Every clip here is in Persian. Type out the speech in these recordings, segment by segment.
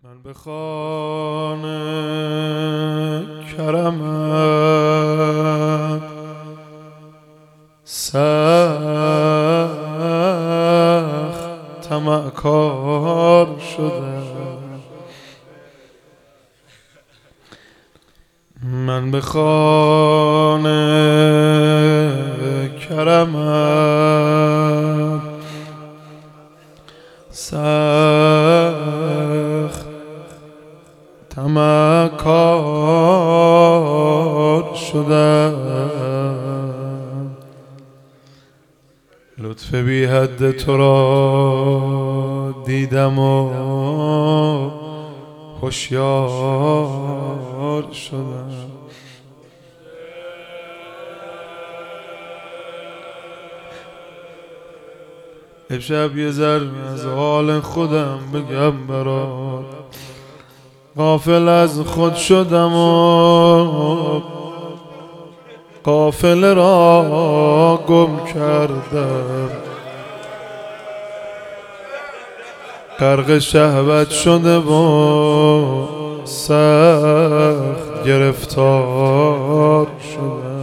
من به خانه کرمت سخت طمعکار شدم. من به خانه کرمت سخت طمعکار شدم. لطف بی حد تو را دیدم و هوشیار شدم. امشب یه ذره از حال خودم بگم برات، غافل از خود شدم و قافله را گم کردم. غرق شهوت شده و سخت گرفتار شدم.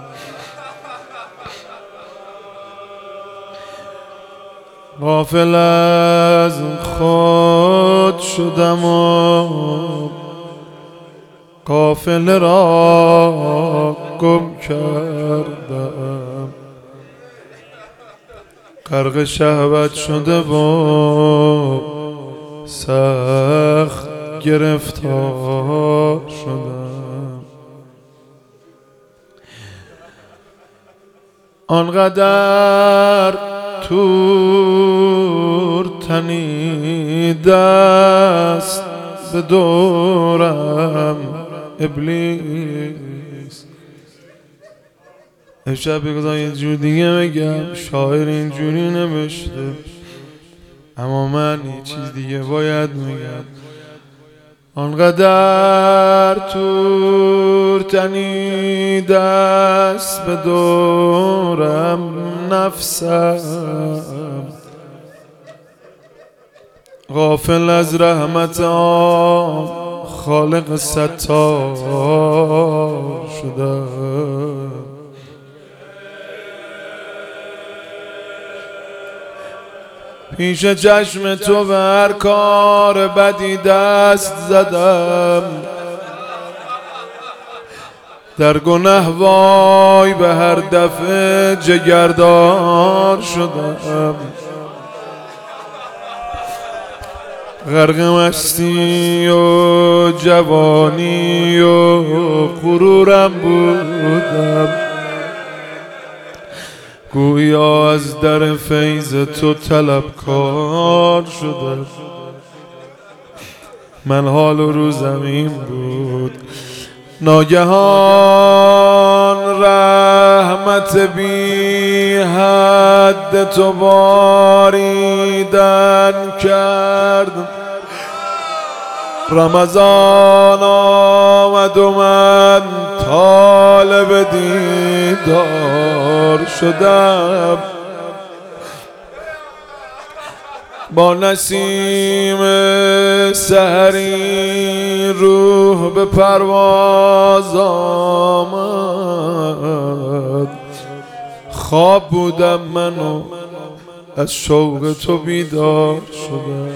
غافل از خود شدم و قافله را گم کردم. غرق شهوت شده و سخت گرفتار شدم. آنقدر تور تنیده است به دورم ابلیس. امشب بگذار یه جور دیگه بگم. شاعر اینجوری نوشته، اما من یه چیز دیگه باید میگم. آنقدر تور تنیده است به دورم نفسم، غافل از رحمت آن خالق ستار شدم. پیش چشم تو به هر کار بدی دست زدم. در گناه وای به هر دفعه جگردار شدم. غرق مستی و جوانی و غرورم بودم. گویا از در فیض تو طلبکار شدم. من حال و روزم این بود، ناگهان رحمت بی حد تو باریدن کرد. رمضان آمد و من طالب دیدار شدم. با نسیم سحری روح به پرواز آمد. خواب بودم من و از شوق تو بیدار شدم.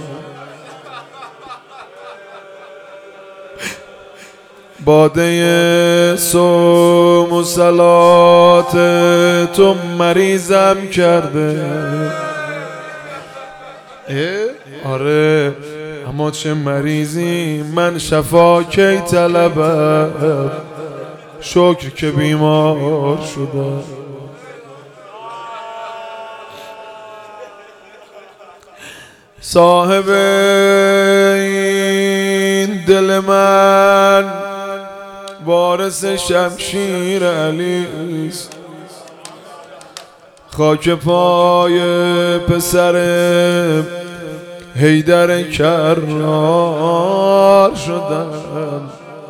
باده صوم و صلات تو مریضم کرده. آره، اما چه مریضی، من شفا کی طلبم. شکر که بیمار شدم. صاحب این دل من وارث شمشیر علیست. خاک پای پسر حیدر کرار شدم.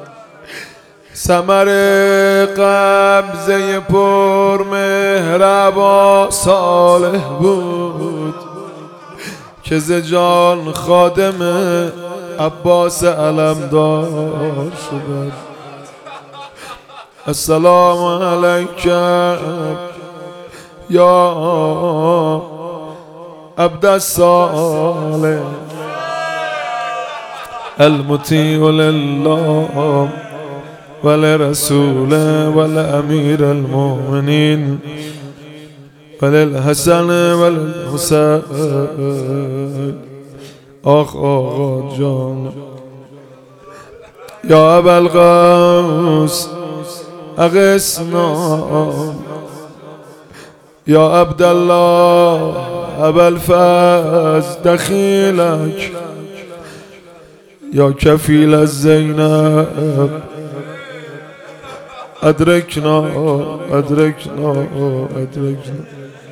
ثمر قبضه پر مهربان صالح بود که ز جان خادم عباس علمدار شدم. السلام علیک یا عبد الصالح المطیع لله ولرسول ولامیر المؤمنین وللحسن وللحسین. آخ آقا جان یا ابوالقاسم اغثنا یا عبدالله ابوالفضل دخیلک یا کفیل الزینب ادرکنا ادرکنا ادرکنا.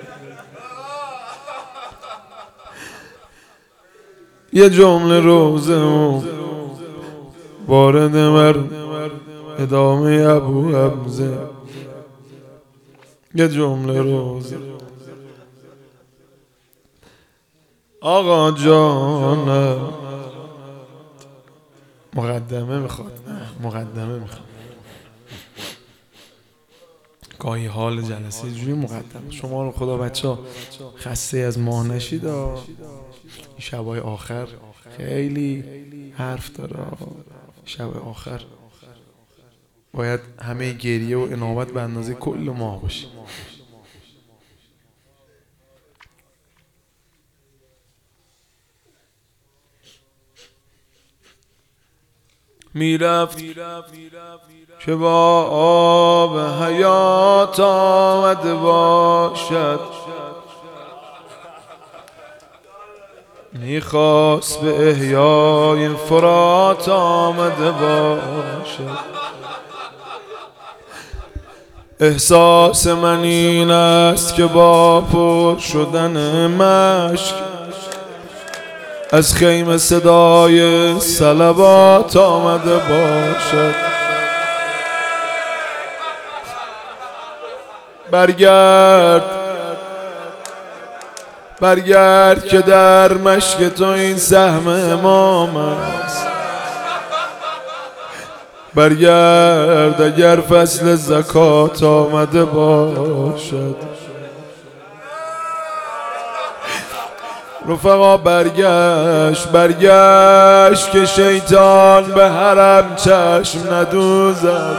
یه جمله روزه وارد مر ادامه ابو حمزه. یه جمله روزه آقا جان مقدمه میخواد، مقدمه میخواد. گاهی حال جلسه جوری مقدمه. شما رو خدا بچه خسته از ماه نشید. این شبای آخر خیلی حرف داره. شب آخر باید همه گریه و انابت به اندازه کل ماه باشه. میرفت که با آب حیات آمده باشد، میخواست به احیای فرات آمده باشد. احساس من این است که با پر شدن مشک از خیمه صدای صلوات آمده باشد. برگرد برگرد که در مشک تو این سهم امام است. برگرد اگر فصل زکات آمده باشد. رفقا برگشت که شیطان به حرم چشم ندوزد.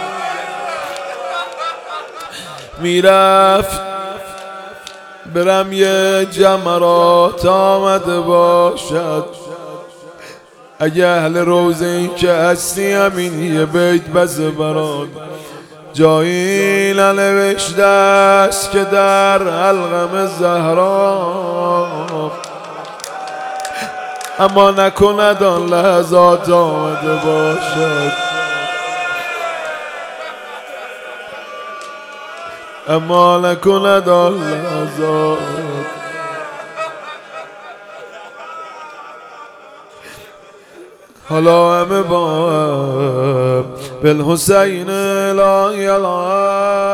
میرفت برم یه جمرات آمده باشد. اگه اهل روزه این که هستی همین یه بیت بس برات. جایی ننوشته است که در حلقم زهرا، اما نکند آن لحظات آمده باشد. اما نکند آن لحظات. حالا همه با بالحسین لا یلا